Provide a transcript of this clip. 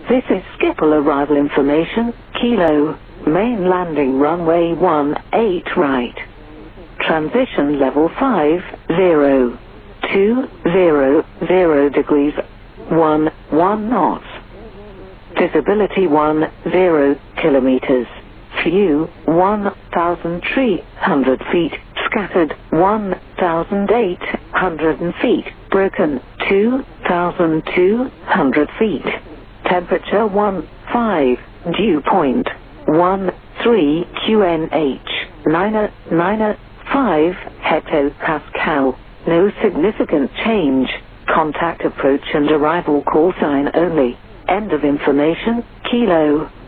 This is Schiphol arrival information, Kilo, main landing runway 18 right. Transition level 50, 200 degrees, 1 knots. Visibility 10 kilometers. View 1,300 feet. Scattered 1,800 feet. Broken 2,200 feet. Temperature 15. Dew point 13 QNH 995 hectopascal. No significant change. Contact approach and arrival call sign only. End of information, Kilo.